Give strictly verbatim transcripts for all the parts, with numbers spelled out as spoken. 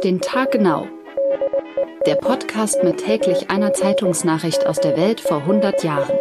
Auf den Tag genau. Der Podcast mit täglich einer Zeitungsnachricht aus der Welt vor hundert Jahren.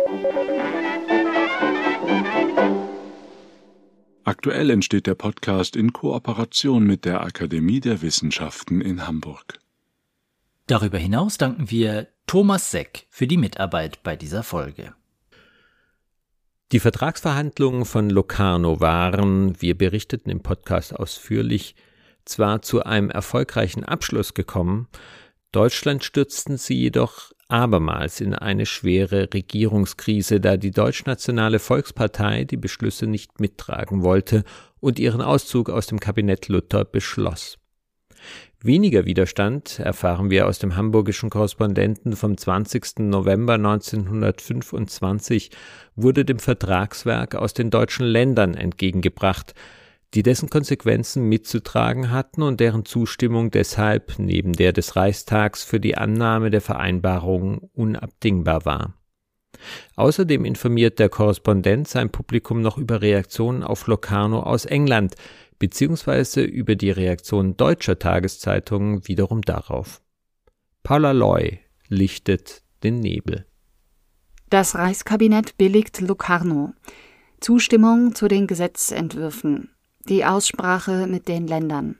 Aktuell entsteht der Podcast in Kooperation mit der Akademie der Wissenschaften in Hamburg. Darüber hinaus danken wir Thomas Seck für die Mitarbeit bei dieser Folge. Die Vertragsverhandlungen von Locarno waren, wir berichteten im Podcast ausführlich, zwar zu einem erfolgreichen Abschluss gekommen, Deutschland stürzten sie jedoch abermals in eine schwere Regierungskrise, da die Deutschnationale Volkspartei die Beschlüsse nicht mittragen wollte und ihren Auszug aus dem Kabinett Luther beschloss. Weniger Widerstand erfahren wir aus dem hamburgischen Korrespondenten vom zwanzigsten November neunzehnhundertfünfundzwanzig wurde dem Vertragswerk aus den deutschen Ländern entgegengebracht, die dessen Konsequenzen mitzutragen hatten und deren Zustimmung deshalb neben der des Reichstags für die Annahme der Vereinbarung unabdingbar war. Außerdem informiert der Korrespondent sein Publikum noch über Reaktionen auf Locarno aus England, beziehungsweise über die Reaktion deutscher Tageszeitungen wiederum darauf. Paula Loy lichtet den Nebel. Das Reichskabinett billigt Locarno. Zustimmung zu den Gesetzentwürfen. Die Aussprache mit den Ländern.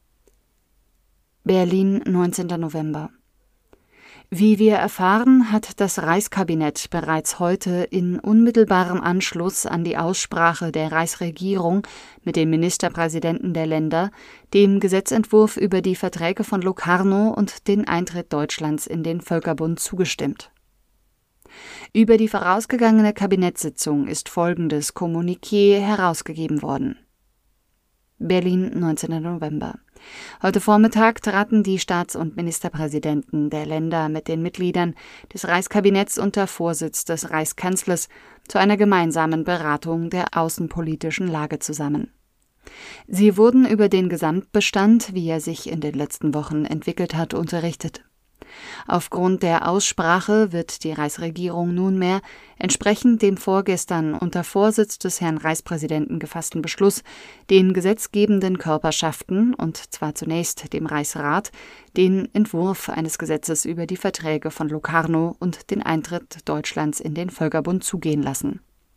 Berlin, neunzehnter November. Wie wir erfahren, hat das Reichskabinett bereits heute in unmittelbarem Anschluss an die Aussprache der Reichsregierung mit den Ministerpräsidenten der Länder dem Gesetzentwurf über die Verträge von Locarno und den Eintritt Deutschlands in den Völkerbund zugestimmt. Über die vorausgegangene Kabinettssitzung ist folgendes Kommuniqué herausgegeben worden. Berlin, neunzehnter November. Heute Vormittag traten die Staats- und Ministerpräsidenten der Länder mit den Mitgliedern des Reichskabinetts unter Vorsitz des Reichskanzlers zu einer gemeinsamen Beratung der außenpolitischen Lage zusammen. Sie wurden über den Gesamtbestand, wie er sich in den letzten Wochen entwickelt hat, unterrichtet. Aufgrund der Aussprache wird die Reichsregierung nunmehr, entsprechend dem vorgestern unter Vorsitz des Herrn Reichspräsidenten gefassten Beschluss, den gesetzgebenden Körperschaften, und zwar zunächst dem Reichsrat, den Entwurf eines Gesetzes über die Verträge von Locarno und den Eintritt Deutschlands in den Völkerbund zugehen lassen.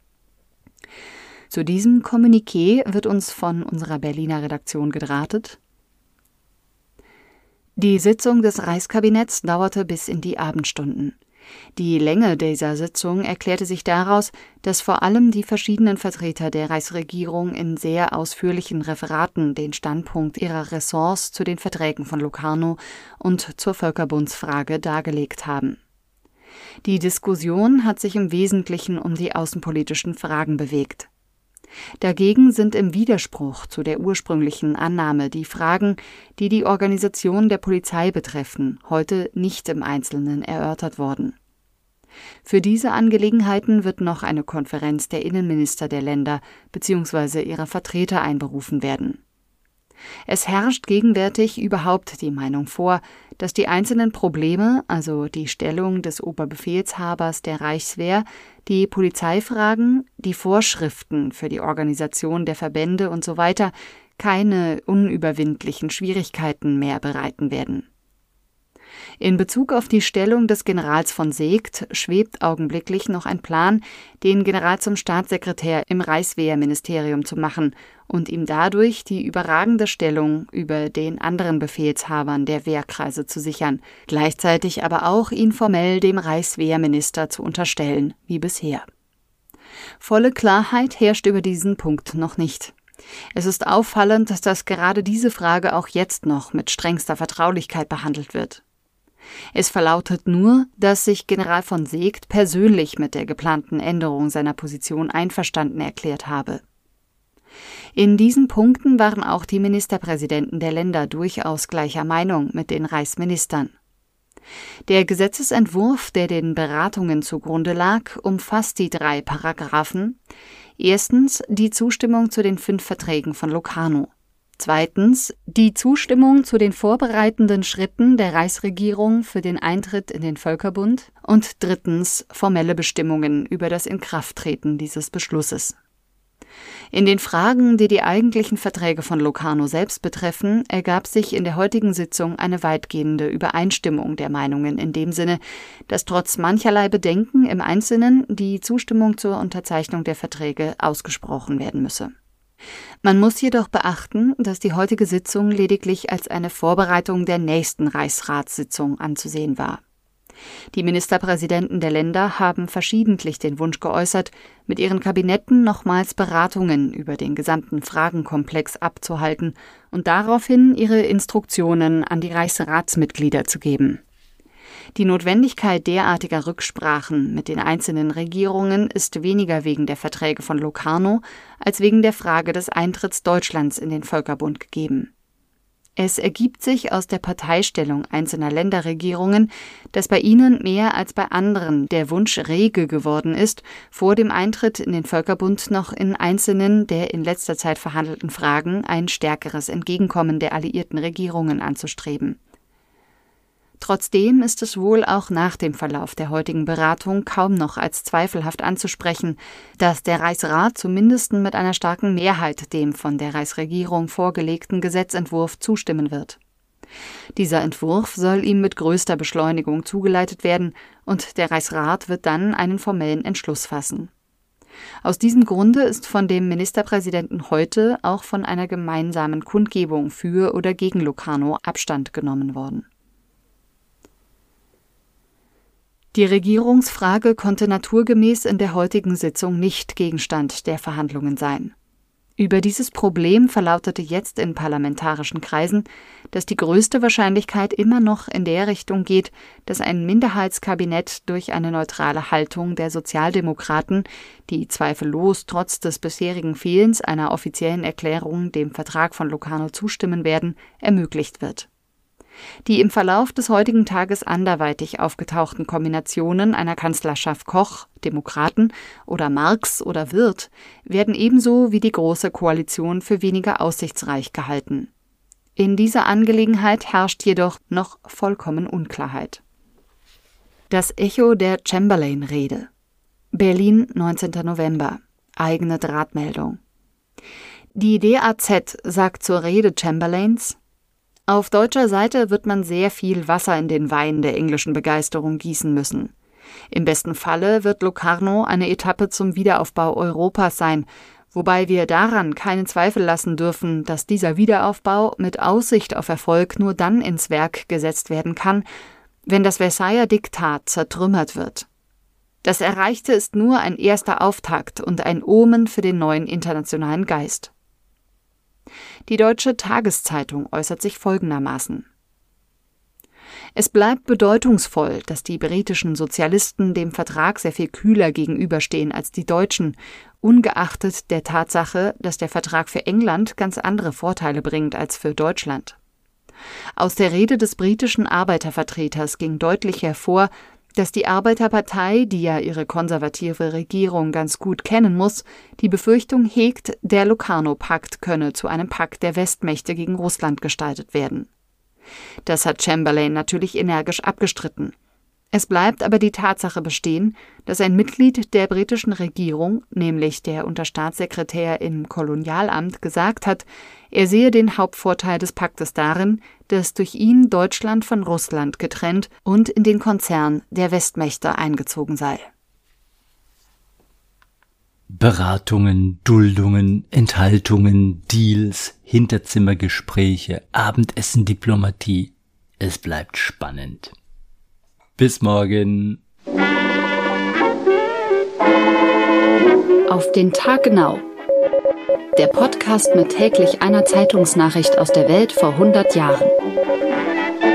Zu diesem Kommuniqué wird uns von unserer Berliner Redaktion gedrahtet: Die Sitzung des Reichskabinetts dauerte bis in die Abendstunden. Die Länge dieser Sitzung erklärte sich daraus, dass vor allem die verschiedenen Vertreter der Reichsregierung in sehr ausführlichen Referaten den Standpunkt ihrer Ressorts zu den Verträgen von Locarno und zur Völkerbundsfrage dargelegt haben. Die Diskussion hat sich im Wesentlichen um die außenpolitischen Fragen bewegt. Dagegen sind im Widerspruch zu der ursprünglichen Annahme die Fragen, die die Organisation der Polizei betreffen, heute nicht im Einzelnen erörtert worden. Für diese Angelegenheiten wird noch eine Konferenz der Innenminister der Länder bzw. ihrer Vertreter einberufen werden. Es herrscht gegenwärtig überhaupt die Meinung vor, dass die einzelnen Probleme, also die Stellung des Oberbefehlshabers der Reichswehr, die Polizeifragen, die Vorschriften für die Organisation der Verbände usw. keine unüberwindlichen Schwierigkeiten mehr bereiten werden. In Bezug auf die Stellung des Generals von Seeckt schwebt augenblicklich noch ein Plan, den General zum Staatssekretär im Reichswehrministerium zu machen und ihm dadurch die überragende Stellung über den anderen Befehlshabern der Wehrkreise zu sichern, gleichzeitig aber auch ihn formell dem Reichswehrminister zu unterstellen, wie bisher. Volle Klarheit herrscht über diesen Punkt noch nicht. Es ist auffallend, dass gerade diese Frage auch jetzt noch mit strengster Vertraulichkeit behandelt wird. Es verlautet nur, dass sich General von Seeckt persönlich mit der geplanten Änderung seiner Position einverstanden erklärt habe. In diesen Punkten waren auch die Ministerpräsidenten der Länder durchaus gleicher Meinung mit den Reichsministern. Der Gesetzesentwurf, der den Beratungen zugrunde lag, umfasst die drei Paragraphen. Erstens die Zustimmung zu den fünf Verträgen von Locarno. Zweitens die Zustimmung zu den vorbereitenden Schritten der Reichsregierung für den Eintritt in den Völkerbund und drittens formelle Bestimmungen über das Inkrafttreten dieses Beschlusses. In den Fragen, die die eigentlichen Verträge von Locarno selbst betreffen, ergab sich in der heutigen Sitzung eine weitgehende Übereinstimmung der Meinungen in dem Sinne, dass trotz mancherlei Bedenken im Einzelnen die Zustimmung zur Unterzeichnung der Verträge ausgesprochen werden müsse. Man muss jedoch beachten, dass die heutige Sitzung lediglich als eine Vorbereitung der nächsten Reichsratssitzung anzusehen war. Die Ministerpräsidenten der Länder haben verschiedentlich den Wunsch geäußert, mit ihren Kabinetten nochmals Beratungen über den gesamten Fragenkomplex abzuhalten und daraufhin ihre Instruktionen an die Reichsratsmitglieder zu geben. Die Notwendigkeit derartiger Rücksprachen mit den einzelnen Regierungen ist weniger wegen der Verträge von Locarno als wegen der Frage des Eintritts Deutschlands in den Völkerbund gegeben. Es ergibt sich aus der Parteistellung einzelner Länderregierungen, dass bei ihnen mehr als bei anderen der Wunsch rege geworden ist, vor dem Eintritt in den Völkerbund noch in einzelnen der in letzter Zeit verhandelten Fragen ein stärkeres Entgegenkommen der alliierten Regierungen anzustreben. Trotzdem ist es wohl auch nach dem Verlauf der heutigen Beratung kaum noch als zweifelhaft anzusprechen, dass der Reichsrat zumindest mit einer starken Mehrheit dem von der Reichsregierung vorgelegten Gesetzentwurf zustimmen wird. Dieser Entwurf soll ihm mit größter Beschleunigung zugeleitet werden und der Reichsrat wird dann einen formellen Entschluss fassen. Aus diesem Grunde ist von dem Ministerpräsidenten heute auch von einer gemeinsamen Kundgebung für oder gegen Locarno Abstand genommen worden. Die Regierungsfrage konnte naturgemäß in der heutigen Sitzung nicht Gegenstand der Verhandlungen sein. Über dieses Problem verlautete jetzt in parlamentarischen Kreisen, dass die größte Wahrscheinlichkeit immer noch in der Richtung geht, dass ein Minderheitskabinett durch eine neutrale Haltung der Sozialdemokraten, die zweifellos trotz des bisherigen Fehlens einer offiziellen Erklärung dem Vertrag von Locarno zustimmen werden, ermöglicht wird. Die im Verlauf des heutigen Tages anderweitig aufgetauchten Kombinationen einer Kanzlerschaft Koch, Demokraten oder Marx oder Wirth werden ebenso wie die Große Koalition für weniger aussichtsreich gehalten. In dieser Angelegenheit herrscht jedoch noch vollkommen Unklarheit. Das Echo der Chamberlain-Rede. Berlin, neunzehnter November. Eigene Drahtmeldung. Die D A Z sagt zur Rede Chamberlains: Auf deutscher Seite wird man sehr viel Wasser in den Wein der englischen Begeisterung gießen müssen. Im besten Falle wird Locarno eine Etappe zum Wiederaufbau Europas sein, wobei wir daran keinen Zweifel lassen dürfen, dass dieser Wiederaufbau mit Aussicht auf Erfolg nur dann ins Werk gesetzt werden kann, wenn das Versailler Diktat zertrümmert wird. Das Erreichte ist nur ein erster Auftakt und ein Omen für den neuen internationalen Geist. Die Deutsche Tageszeitung äußert sich folgendermaßen: Es bleibt bedeutungsvoll, dass die britischen Sozialisten dem Vertrag sehr viel kühler gegenüberstehen als die Deutschen, ungeachtet der Tatsache, dass der Vertrag für England ganz andere Vorteile bringt als für Deutschland. Aus der Rede des britischen Arbeitervertreters ging deutlich hervor, dass die Arbeiterpartei, die ja ihre konservative Regierung ganz gut kennen muss, die Befürchtung hegt, der Locarno-Pakt könne zu einem Pakt der Westmächte gegen Russland gestaltet werden. Das hat Chamberlain natürlich energisch abgestritten. Es bleibt aber die Tatsache bestehen, dass ein Mitglied der britischen Regierung, nämlich der Unterstaatssekretär im Kolonialamt, gesagt hat, er sehe den Hauptvorteil des Paktes darin, dass durch ihn Deutschland von Russland getrennt und in den Konzern der Westmächte eingezogen sei. Beratungen, Duldungen, Enthaltungen, Deals, Hinterzimmergespräche, Abendessen, Diplomatie. Es bleibt spannend. Bis morgen. Auf den Tag genau. Der Podcast mit täglich einer Zeitungsnachricht aus der Welt vor hundert Jahren.